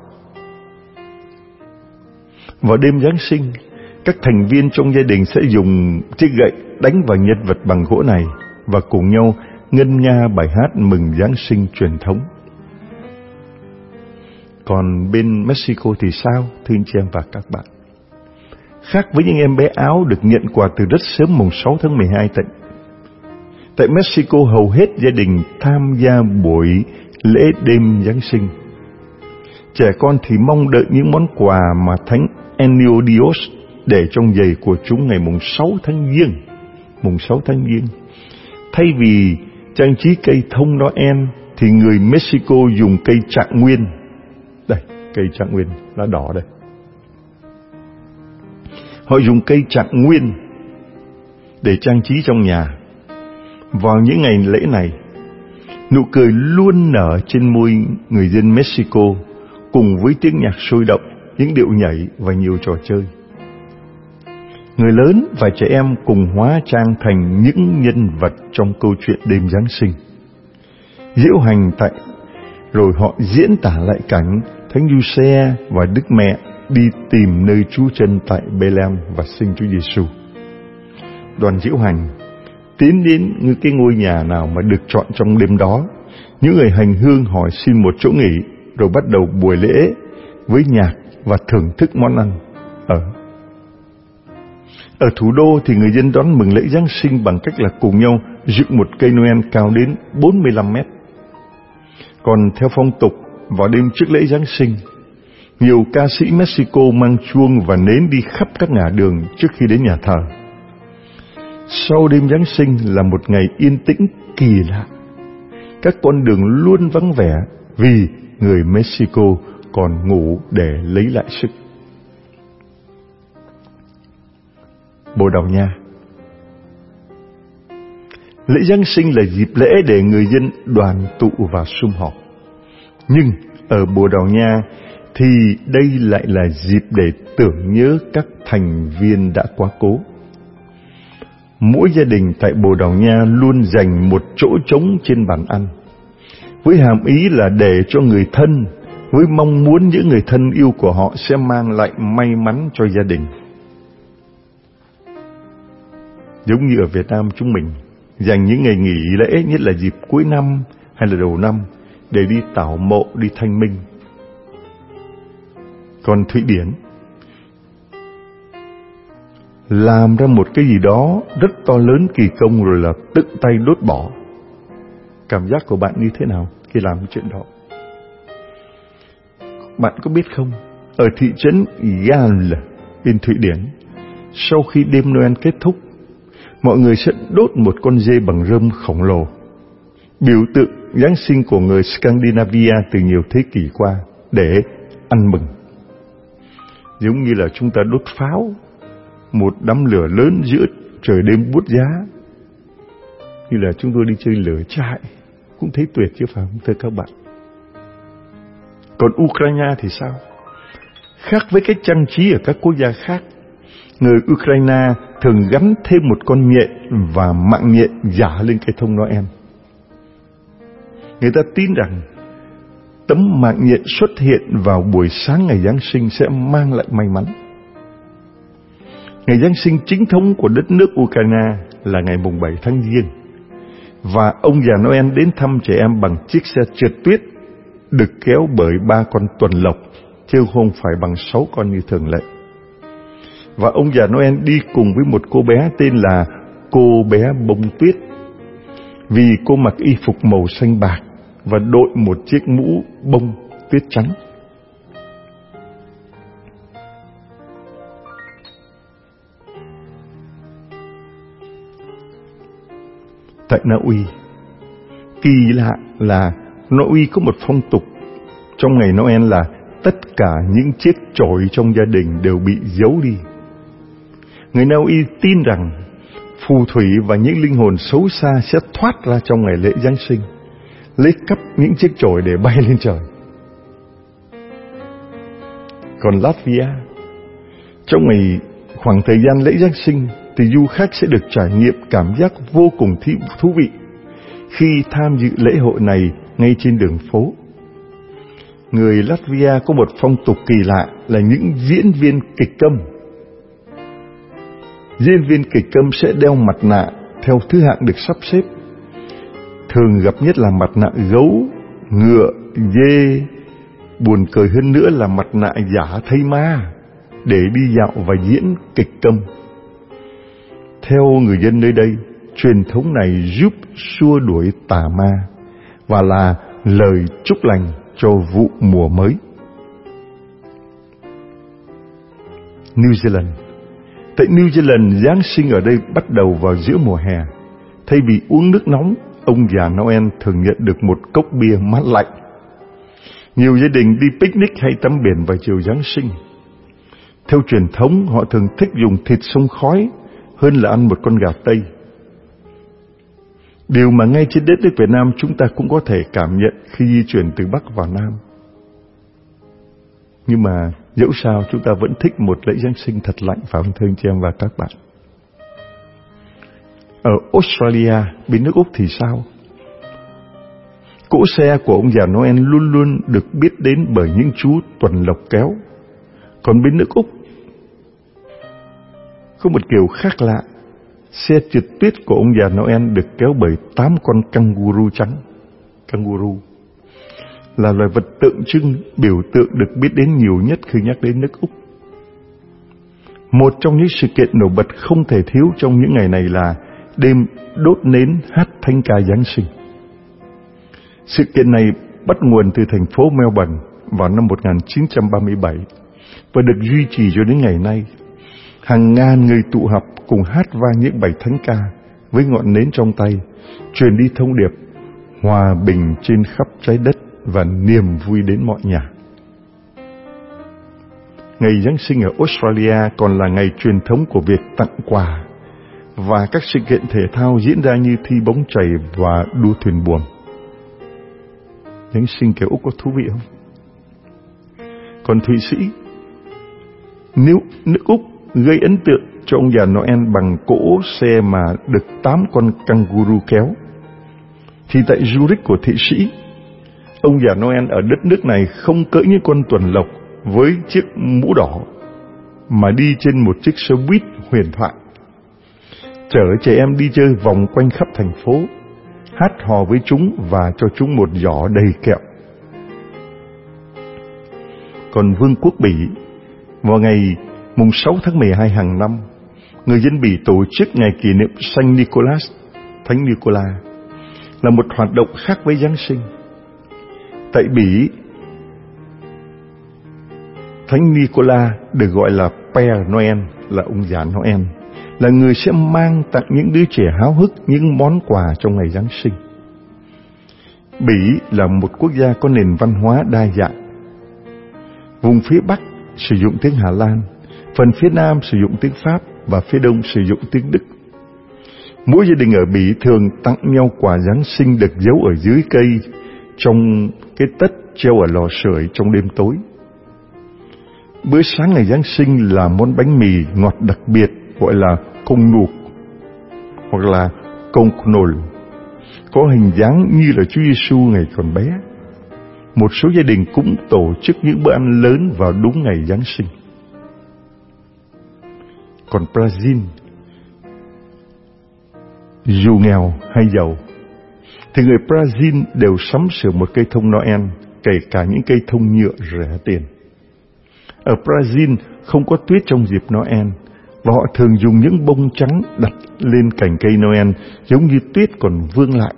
Vào đêm Giáng sinh, các thành viên trong gia đình sẽ dùng chiếc gậy đánh vào nhân vật bằng gỗ này và cùng nhau ngân nga bài hát mừng Giáng sinh truyền thống. Còn bên Mexico thì sao, thưa anh chị em và các bạn? Khác với những em bé Áo được nhận quà từ rất sớm mùng sáu tháng mười hai, tại, tại Mexico hầu hết gia đình tham gia buổi lễ đêm Giáng sinh. Trẻ con thì mong đợi những món quà mà Thánh Enio Dios để trong giày của chúng ngày mùng sáu tháng Giêng. Mùng sáu tháng Giêng. Thay vì trang trí cây thông Noel thì người Mexico dùng cây trạng nguyên. Đây, cây trạng nguyên, lá đỏ đây. Họ dùng cây trạng nguyên để trang trí trong nhà. Vào những ngày lễ này, nụ cười luôn nở trên môi người dân Mexico cùng với tiếng nhạc sôi động, những điệu nhảy và nhiều trò chơi. Người lớn và trẻ em cùng hóa trang thành những nhân vật trong câu chuyện đêm Giáng sinh. Diễu hành tại rồi họ diễn tả lại cảnh Thánh Giuse và Đức Mẹ đi tìm nơi trú chân tại Bethlehem và sinh Chúa Giêsu. Đoàn diễu hành tiến đến như cái ngôi nhà nào mà được chọn trong đêm đó. Những người hành hương hỏi xin một chỗ nghỉ rồi bắt đầu buổi lễ với nhạc và thưởng thức món ăn. Ở Ở thủ đô thì người dân đón mừng lễ Giáng sinh bằng cách là cùng nhau dựng một cây Noel cao đến bốn mươi lăm mét. Còn theo phong tục, vào đêm trước lễ Giáng sinh, nhiều ca sĩ Mexico mang chuông và nến đi khắp các ngã đường trước khi đến nhà thờ. Sau đêm Giáng sinh là một ngày yên tĩnh kỳ lạ. Các con đường luôn vắng vẻ vì người Mexico còn ngủ để lấy lại sức. Bồ Đào Nha. Lễ Giáng sinh là dịp lễ để người dân đoàn tụ và sum họp. Nhưng ở Bồ Đào Nha thì đây lại là dịp để tưởng nhớ các thành viên đã quá cố. Mỗi gia đình tại Bồ Đào Nha luôn dành một chỗ trống trên bàn ăn, với hàm ý là để cho người thân, với mong muốn những người thân yêu của họ sẽ mang lại may mắn cho gia đình. Giống như ở Việt Nam chúng mình dành những ngày nghỉ lễ, nhất là dịp cuối năm hay là đầu năm, để đi tảo mộ, đi thanh minh. Còn Thụy Điển làm ra một cái gì đó rất to lớn kỳ công rồi là tự tay đốt bỏ. Cảm giác của bạn như thế nào khi làm cái chuyện đó? Bạn có biết không, ở thị trấn Gall bên Thụy Điển sau khi đêm Noel kết thúc, mọi người sẽ đốt một con dê bằng rơm khổng lồ, biểu tượng Giáng sinh của người Scandinavia từ nhiều thế kỷ qua, để ăn mừng. Giống như là chúng ta đốt pháo, một đám lửa lớn giữa trời đêm buốt giá, như là chúng tôi đi chơi lửa trại, cũng thấy tuyệt chứ phải không thưa các bạn? Còn Ukraine thì sao? Khác với cách trang trí ở các quốc gia khác, người Ukraine thường gắn thêm một con nhện và mạng nhện giả lên cây thông Noel. Người ta tin rằng tấm mạng nhện xuất hiện vào buổi sáng ngày Giáng sinh sẽ mang lại may mắn. Ngày Giáng sinh chính thống của đất nước Ukraine là ngày mùng bảy tháng Giêng, và ông già Noel đến thăm trẻ em bằng chiếc xe trượt tuyết được kéo bởi ba con tuần lộc, chứ không phải bằng sáu con như thường lệ. Và ông già Noel đi cùng với một cô bé tên là cô bé bông tuyết, vì cô mặc y phục màu xanh bạc và đội một chiếc mũ bông tuyết trắng. Tại Na Uy, kỳ lạ là Na Uy có một phong tục trong ngày Noel là tất cả những chiếc chổi trong gia đình đều bị giấu đi. Người Na Uy tin rằng phù thủy và những linh hồn xấu xa sẽ thoát ra trong ngày lễ Giáng sinh, lấy cắp những chiếc chổi để bay lên trời. Còn Latvia, trong ngày khoảng thời gian lễ Giáng sinh thì du khách sẽ được trải nghiệm cảm giác vô cùng thú vị khi tham dự lễ hội này ngay trên đường phố. Người Latvia có một phong tục kỳ lạ là những diễn viên kịch câm. Diễn viên kịch câm sẽ đeo mặt nạ theo thứ hạng được sắp xếp. Thường gặp nhất là mặt nạ gấu, ngựa, dê. Buồn cười hơn nữa là mặt nạ giả thây ma để đi dạo và diễn kịch câm. Theo người dân nơi đây, truyền thống này giúp xua đuổi tà ma và là lời chúc lành cho vụ mùa mới. New Zealand. Tại New Zealand, Giáng sinh ở đây bắt đầu vào giữa mùa hè. Thay vì uống nước nóng, ông già Noel thường nhận được một cốc bia mát lạnh. Nhiều gia đình đi picnic hay tắm biển vào chiều Giáng sinh. Theo truyền thống, họ thường thích dùng thịt xông khói hơn là ăn một con gà Tây. Điều mà ngay trên đất nước Việt Nam chúng ta cũng có thể cảm nhận khi di chuyển từ Bắc vào Nam. Nhưng mà dẫu sao chúng ta vẫn thích một lễ Giáng sinh thật lạnh, phải không thưa anh chị em và các bạn? Ở Australia, bên nước Úc thì sao? Cỗ xe của ông già Noel luôn luôn được biết đến bởi những chú tuần lộc kéo. Còn bên nước Úc có một kiểu khác lạ. Xe trượt tuyết của ông già Noel được kéo bởi tám con kangaroo trắng. Kangaroo là loài vật tượng trưng, biểu tượng được biết đến nhiều nhất khi nhắc đến nước Úc. Một trong những sự kiện nổi bật không thể thiếu trong những ngày này là đêm đốt nến hát thánh ca Giáng sinh. Sự kiện này bắt nguồn từ thành phố Melbourne vào năm một nghìn chín trăm ba mươi bảy và được duy trì cho đến ngày nay. Hàng ngàn người tụ họp cùng hát vang những bài thánh ca với ngọn nến trong tay, truyền đi thông điệp hòa bình trên khắp trái đất và niềm vui đến mọi nhà. Ngày Giáng sinh ở Australia còn là ngày truyền thống của việc tặng quà và các sự kiện thể thao diễn ra như thi bóng chày và đua thuyền buồm. Giáng sinh kiểu Úc có thú vị không? Còn Thụy Sĩ, nếu nước Úc gây ấn tượng cho ông già Noel bằng cỗ xe mà được tám con kangaroo kéo, thì tại Zurich của Thụy Sĩ, ông già Noel ở đất nước này không cưỡi những con tuần lộc với chiếc mũ đỏ, mà đi trên một chiếc xe buýt huyền thoại, chở trẻ em đi chơi vòng quanh khắp thành phố, hát hò với chúng và cho chúng một giỏ đầy kẹo. Còn Vương quốc Bỉ, vào ngày mùng sáu tháng mười hai hàng năm, người dân Bỉ tổ chức ngày kỷ niệm Saint Nicholas, Thánh Nicola, là một hoạt động khác với Giáng sinh. Tại Bỉ, Thánh Nicola được gọi là Père Noel, là ông già Noel, là người sẽ mang tặng những đứa trẻ háo hức những món quà trong ngày Giáng sinh. Bỉ là một quốc gia có nền văn hóa đa dạng. Vùng phía Bắc sử dụng tiếng Hà Lan, phần phía Nam sử dụng tiếng Pháp và phía Đông sử dụng tiếng Đức. Mỗi gia đình ở Bỉ thường tặng nhau quà Giáng sinh được giấu ở dưới cây trong cái tất treo ở lò sưởi trong đêm tối. Bữa sáng ngày Giáng sinh là món bánh mì ngọt đặc biệt gọi là công nuộc hoặc là công nồi, có hình dáng như là Chúa Giêsu ngày còn bé. Một số gia đình cũng tổ chức những bữa ăn lớn vào đúng ngày Giáng sinh. Còn Brazil, dù nghèo hay giàu, thì người Brazil đều sắm sửa một cây thông Noel, kể cả những cây thông nhựa rẻ tiền. Ở Brazil không có tuyết trong dịp Noel, và họ thường dùng những bông trắng đặt lên cành cây Noel giống như tuyết còn vương lại.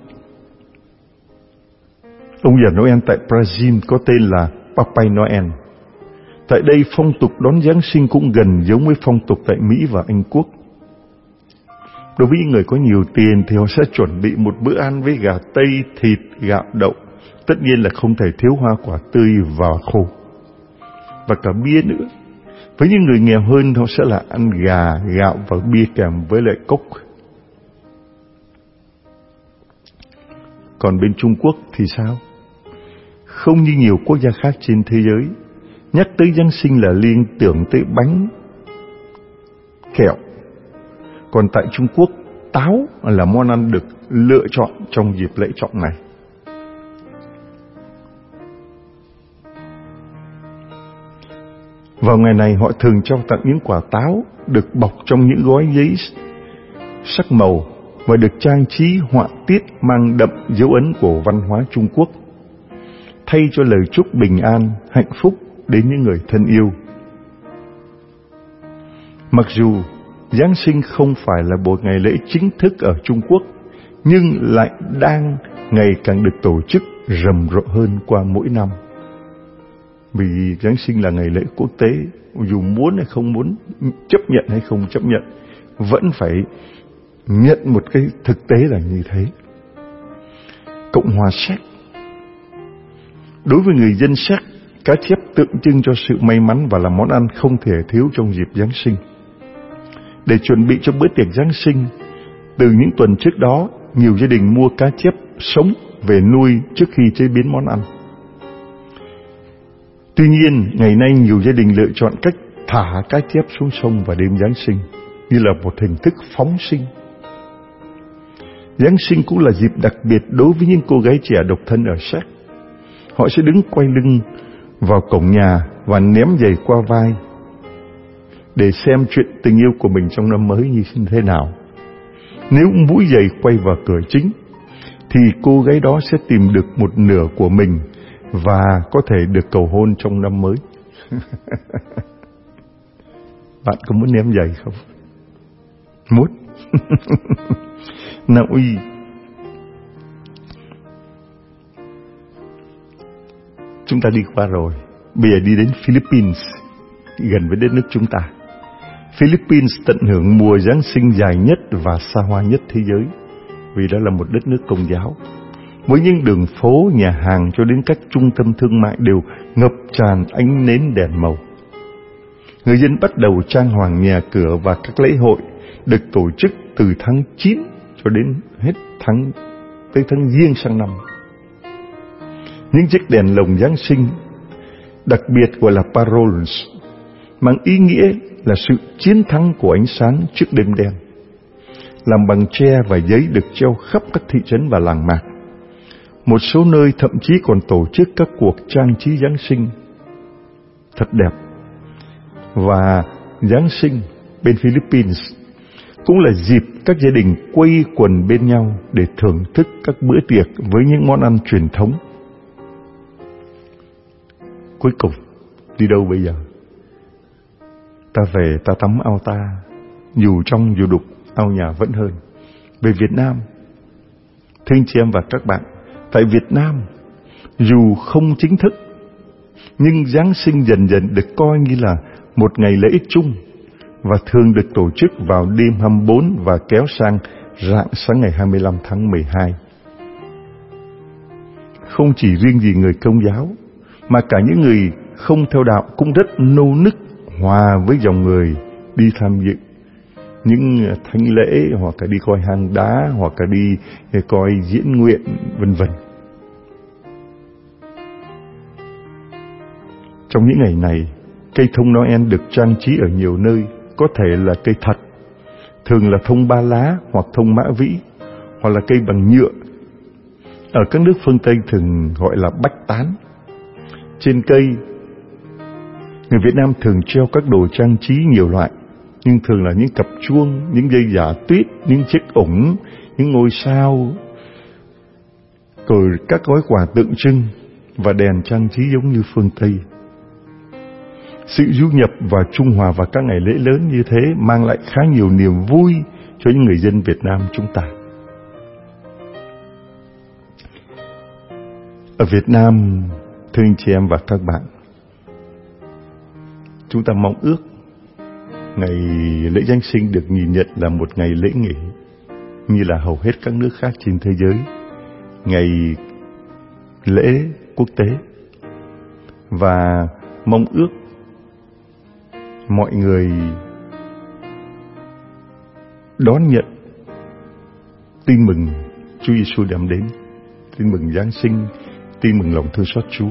Ông già Noel tại Brazil có tên là Papai Noel. Tại đây phong tục đón Giáng sinh cũng gần giống với phong tục tại Mỹ và Anh Quốc. Đối với những người có nhiều tiền thì họ sẽ chuẩn bị một bữa ăn với gà tây, thịt, gạo, đậu. Tất nhiên là không thể thiếu hoa quả tươi và khô, và cả bia nữa. Với những người nghèo hơn, họ sẽ là ăn gà, gạo và bia kèm với lại cốc. Còn bên Trung Quốc thì sao? Không như nhiều quốc gia khác trên thế giới, nhắc tới Giáng sinh là liên tưởng tới bánh, kẹo. Còn tại Trung Quốc, táo là món ăn được lựa chọn trong dịp lễ trọng này. Vào ngày này họ thường trao tặng những quả táo được bọc trong những gói giấy sắc màu và được trang trí họa tiết mang đậm dấu ấn của văn hóa Trung Quốc, thay cho lời chúc bình an, hạnh phúc đến những người thân yêu. Mặc dù Giáng sinh không phải là một ngày lễ chính thức ở Trung Quốc, nhưng lại đang ngày càng được tổ chức rầm rộ hơn qua mỗi năm. Vì Giáng sinh là ngày lễ quốc tế, dù muốn hay không muốn, chấp nhận hay không chấp nhận, vẫn phải nhận một cái thực tế là như thế. Cộng hòa Séc. Đối với người dân Séc, cá chép tượng trưng cho sự may mắn và là món ăn không thể thiếu trong dịp Giáng sinh. Để chuẩn bị cho bữa tiệc Giáng sinh, từ những tuần trước đó, nhiều gia đình mua cá chép sống về nuôi trước khi chế biến món ăn. Tuy nhiên, ngày nay nhiều gia đình lựa chọn cách thả cá chép xuống sông vào đêm Giáng sinh như là một hình thức phóng sinh. Giáng sinh cũng là dịp đặc biệt đối với những cô gái trẻ độc thân ở Séc. Họ sẽ đứng quay lưng vào cổng nhà và ném giày qua vai để xem chuyện tình yêu của mình trong năm mới như thế nào. Nếu mũi giày quay vào cửa chính, thì cô gái đó sẽ tìm được một nửa của mình và có thể được cầu hôn trong năm mới. Bạn có muốn ném giày không? Muốn. Na Uy. Chúng ta đi qua rồi. Bây giờ đi đến Philippines, gần với đất nước chúng ta. Philippines tận hưởng mùa Giáng sinh dài nhất và xa hoa nhất thế giới, vì đó là một đất nước Công giáo. Với những đường phố, nhà hàng cho đến các trung tâm thương mại đều ngập tràn ánh nến đèn màu. Người dân bắt đầu trang hoàng nhà cửa và các lễ hội được tổ chức từ tháng chín cho đến hết tháng tới tháng Giêng sang năm. Những chiếc đèn lồng Giáng sinh đặc biệt gọi là paroles, mang ý nghĩa là sự chiến thắng của ánh sáng trước đêm đen, làm bằng tre và giấy được treo khắp các thị trấn và làng mạc. Một số nơi thậm chí còn tổ chức các cuộc trang trí Giáng sinh thật đẹp. Và Giáng sinh bên Philippines cũng là dịp các gia đình quây quần bên nhau để thưởng thức các bữa tiệc với những món ăn truyền thống. Cuối cùng, đi đâu bây giờ? Ta về ta tắm ao ta, dù trong dù đục, ao nhà vẫn hơn. Về Việt Nam, thưa anh chị em và các bạn, tại Việt Nam, dù không chính thức, nhưng Giáng sinh dần dần được coi như là một ngày lễ chung và thường được tổ chức vào đêm hai mươi bốn và kéo sang rạng sáng ngày hai mươi lăm tháng mười hai. Không chỉ riêng gì người Công giáo, mà cả những người không theo đạo cũng rất nô nức hòa với dòng người đi tham dự những thánh lễ, hoặc là đi coi hang đá, hoặc là đi coi diễn nguyện, vân vân. Trong những ngày này, cây thông Noel được trang trí ở nhiều nơi, có thể là cây thật, thường là thông ba lá hoặc thông mã vĩ, hoặc là cây bằng nhựa. Ở các nước phương Tây thường gọi là bách tán. Trên cây, người Việt Nam thường treo các đồ trang trí nhiều loại, nhưng thường là những cặp chuông, những dây giả tuyết, những chiếc ủng, những ngôi sao, rồi các gói quà tượng trưng và đèn trang trí giống như phương Tây. Sự du nhập và trung hòa vào các ngày lễ lớn như thế mang lại khá nhiều niềm vui cho những người dân Việt Nam chúng ta. Ở Việt Nam, thưa anh chị em và các bạn, chúng ta mong ước ngày lễ Giáng sinh được nhìn nhận là một ngày lễ nghỉ, như là hầu hết các nước khác trên thế giới, ngày lễ quốc tế, và mong ước mọi người đón nhận tin mừng Chúa Giêsu đem đến, tin mừng Giáng sinh, tin mừng lòng thương xót Chúa.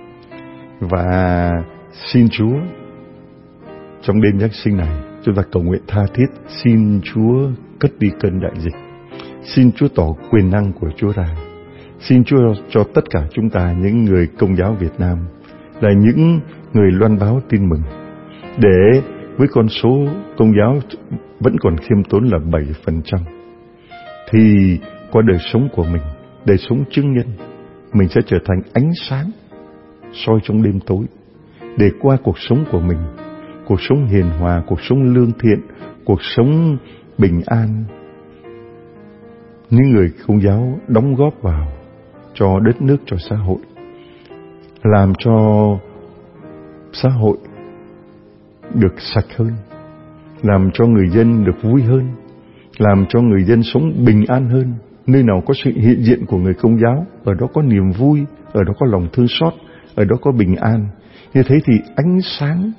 Và xin Chúa trong đêm Giáng sinh này, chúng ta cầu nguyện tha thiết, xin Chúa cất đi cơn đại dịch, xin Chúa tỏ quyền năng của Chúa ra, xin Chúa cho tất cả chúng ta, những người Công giáo Việt Nam, là những người loan báo tin mừng, để với con số Công giáo vẫn còn khiêm tốn là bảy phần trăm, thì qua đời sống của mình, đời sống chứng nhân, mình sẽ trở thành ánh sáng soi trong đêm tối, để qua cuộc sống của mình, cuộc sống hiền hòa, cuộc sống lương thiện, cuộc sống bình an, những người Công giáo đóng góp vào cho đất nước, cho xã hội, làm cho xã hội được sạch hơn, làm cho người dân được vui hơn, làm cho người dân sống bình an hơn. Nơi nào có sự hiện diện của người Công giáo, ở đó có niềm vui, ở đó có lòng thương xót, ở đó có bình an. Như thế thì ánh sáng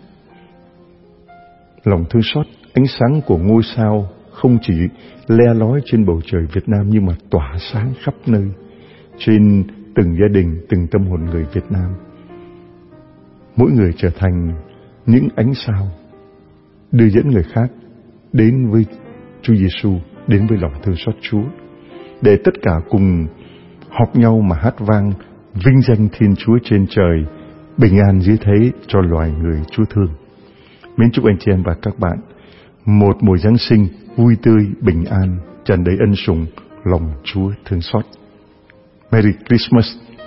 lòng thương xót, ánh sáng của ngôi sao không chỉ le lói trên bầu trời Việt Nam, nhưng mà tỏa sáng khắp nơi, trên từng gia đình, từng tâm hồn người Việt Nam. Mỗi người trở thành những ánh sao đưa dẫn người khác đến với Chúa Giêsu, đến với lòng thương xót Chúa, để tất cả cùng họp nhau mà hát vang vinh danh Thiên Chúa trên trời, bình an dưới thế cho loài người Chúa thương. Mến chúc anh chị em và các bạn một mùa Giáng sinh vui tươi, bình an, tràn đầy ân sủng, lòng Chúa thương xót. Merry Christmas.